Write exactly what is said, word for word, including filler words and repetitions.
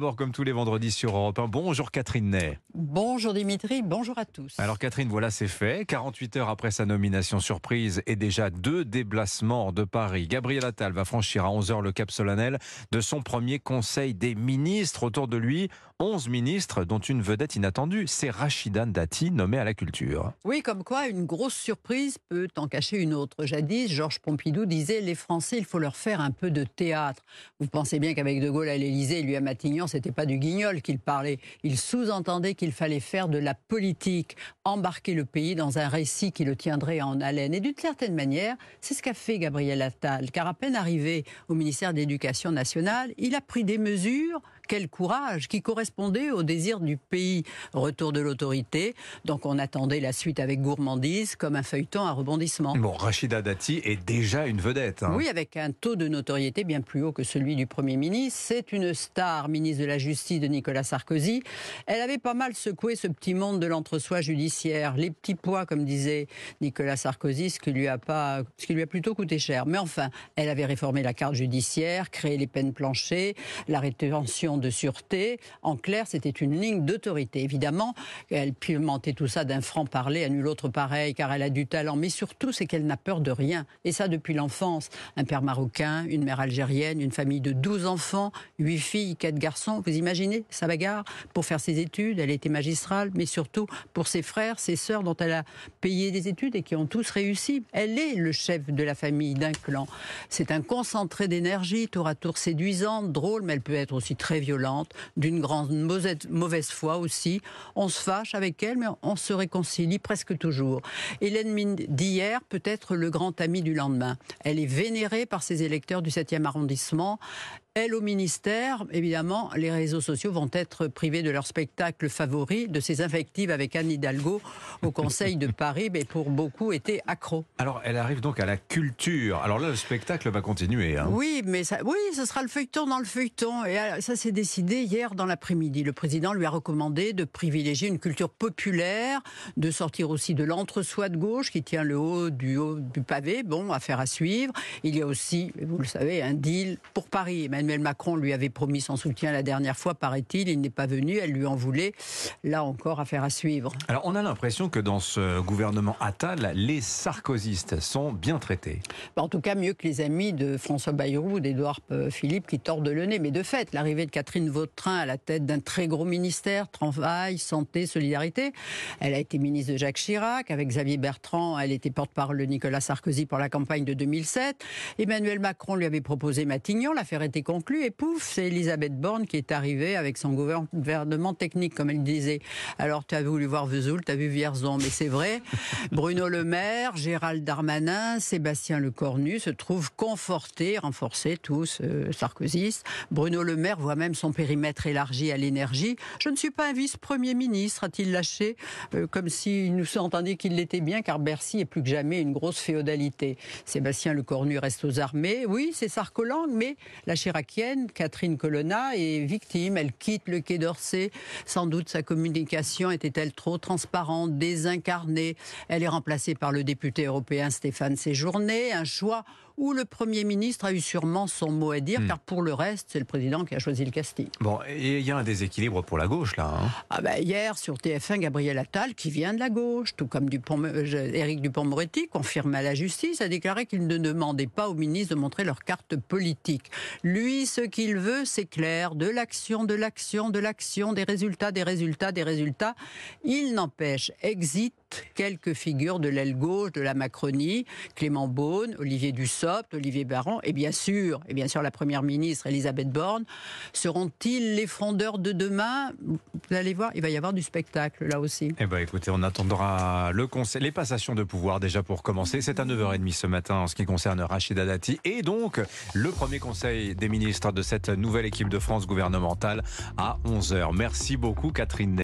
d'abord, comme tous les vendredis sur Europe un, bonjour Catherine Ney. Bonjour Dimitri, bonjour à tous. Alors Catherine, voilà, c'est fait. quarante-huit heures après sa nomination surprise et déjà deux déplacements de Paris. Gabriel Attal va franchir à onze heures le cap solennel de son premier conseil des ministres. Autour de lui, onze ministres, dont une vedette inattendue. C'est Rachida Dati, nommée à la culture. Oui, comme quoi une grosse surprise peut en cacher une autre. Jadis, Georges Pompidou disait « Les Français, il faut leur faire un peu de théâtre ». Vous pensez bien qu'avec De Gaulle à l'Élysée et lui à Matignon, c'était pas du guignol qu'il parlait. Il sous-entendait qu'il fallait faire de la politique, embarquer le pays dans un récit qui le tiendrait en haleine. Et d'une certaine manière, c'est ce qu'a fait Gabriel Attal, car à peine arrivé au ministère de l'Éducation nationale, il a pris des mesures, quel courage, qui correspondaient au désir du pays. Retour de l'autorité, donc on attendait la suite avec gourmandise, comme un feuilleton à rebondissement. Bon, Rachida Dati est déjà une vedette. Hein. Oui, avec un taux de notoriété bien plus haut que celui du Premier ministre. C'est une star, ministre de la Justice de Nicolas Sarkozy. Elle avait pas mal secoué ce petit monde de l'entre-soi judiciaire. Les petits pois, comme disait Nicolas Sarkozy, ce qui lui a pas, ce qui lui a plutôt coûté cher. Mais enfin, elle avait réformé la carte judiciaire, créé les peines planchées, la rétention de sûreté. En clair, c'était une ligne d'autorité. Évidemment, elle pimentait tout ça d'un franc-parler à nul autre pareil, car elle a du talent. Mais surtout, c'est qu'elle n'a peur de rien. Et ça, depuis l'enfance. Un père marocain, une mère algérienne, une famille de douze enfants, huit filles, quatre garçons. Vous imaginez sa bagarre pour faire ses études. Elle était magistrale, mais surtout pour ses frères, ses sœurs dont elle a payé des études et qui ont tous réussi. Elle est le chef de la famille, d'un clan. C'est un concentré d'énergie, tour à tour séduisante, drôle, mais elle peut être aussi très violente, d'une grande mauvaise foi aussi. On se fâche avec elle, mais on se réconcilie presque toujours. Et l'ennemi d'hier peut être le grand ami du lendemain. Elle est vénérée par ses électeurs du septième arrondissement. Elle, au ministère, évidemment, les réseaux sociaux vont être privés de leur spectacle favori, de ses invectives avec Anne Hidalgo au Conseil de Paris, mais pour beaucoup étaient accros. Alors, elle arrive donc à la culture. Alors là, le spectacle va continuer. Hein. Oui, mais ça, oui, ce sera le feuilleton dans le feuilleton. Et ça s'est décidé hier dans l'après-midi. Le président lui a recommandé de privilégier une culture populaire, de sortir aussi de l'entre-soi de gauche qui tient le haut du haut du pavé. Bon, affaire à suivre. Il y a aussi, vous le savez, un deal pour Paris. Emmanuel Macron lui avait promis son soutien la dernière fois, paraît-il. Il n'est pas venu, elle lui en voulait. Là encore, affaire à suivre. Alors, on a l'impression que dans ce gouvernement Attal, les sarkozystes sont bien traités. En tout cas, mieux que les amis de François Bayrou ou d'Édouard Philippe qui tordent le nez. Mais de fait, l'arrivée de Catherine Vautrin à la tête d'un très gros ministère, travail, santé, solidarité. Elle a été ministre de Jacques Chirac. Avec Xavier Bertrand, elle était porte-parole de Nicolas Sarkozy pour la campagne de deux mille sept. Emmanuel Macron lui avait proposé Matignon. L'affaire était conclue et pouf, c'est Elisabeth Borne qui est arrivée avec son gouvernement technique, comme elle disait. Alors, tu as voulu voir Vesoul, tu as vu Vierzon, mais c'est vrai. Bruno Le Maire, Gérald Darmanin, Sébastien Lecornu se trouvent confortés, renforcés tous, euh, sarkozystes. Bruno Le Maire voit même son périmètre élargi à l'énergie. Je ne suis pas un vice-premier ministre, a-t-il lâché, euh, comme s'il nous entendait qu'il l'était bien, car Bercy est plus que jamais une grosse féodalité. Sébastien Lecornu reste aux armées. Oui, c'est Sarkolang, mais la chiracienne, Catherine Colonna, est victime. Elle quitte le Quai d'Orsay. Sans doute sa communication était-elle trop transparente, désincarnée. Elle est remplacée par le député européen Stéphane Séjourné. Un choix où le Premier ministre a eu sûrement son mot à dire, mmh. car pour le reste, c'est le président qui a choisi le casting. Bon, et il y a un déséquilibre pour la gauche, là. Hein. Ah ben, hier, sur T F un, Gabriel Attal, qui vient de la gauche, tout comme Dupont, euh, Éric Dupond-Moretti, confirme à la justice, a déclaré qu'il ne demandait pas aux ministres de montrer leur carte politique. Lui, ce qu'il veut, c'est clair, de l'action, de l'action, de l'action, des résultats, des résultats, des résultats. Il n'empêche, exit quelques figures de l'aile gauche de la Macronie, Clément Beaune, Olivier Dussopt, Olivier Baron, et bien sûr, et bien sûr la Première ministre Elisabeth Borne. Seront-ils les frondeurs de demain? Vous allez voir, il va y avoir du spectacle là aussi. Eh ben, écoutez, on attendra le conseil, les passations de pouvoir déjà pour commencer. C'est à neuf heures trente ce matin en ce qui concerne Rachida Dati et donc le premier conseil des ministres de cette nouvelle équipe de France gouvernementale à onze heures. Merci beaucoup Catherine Ney.